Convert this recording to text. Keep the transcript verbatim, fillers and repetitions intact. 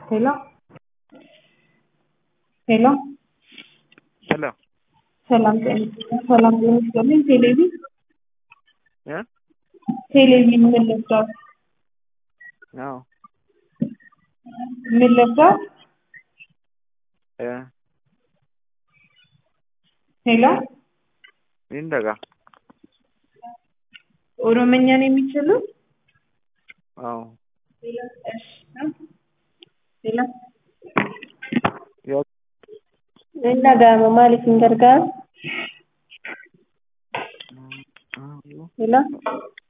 Hello? Hello? Hello. ሰላም ጤና ሰላም ጤና ይስጥልኝ። ቴሌቪ Yeah? ቴሌቪ ምን ልብሳት No. ምን ልብሳት? Yeah. ሄሎ Indaga. ኦሮምኛ ነው የሚችሉት? Oh. እሺ ሄሎ Yo. Indaga maaliif hin gargaaru? Mm, Hello?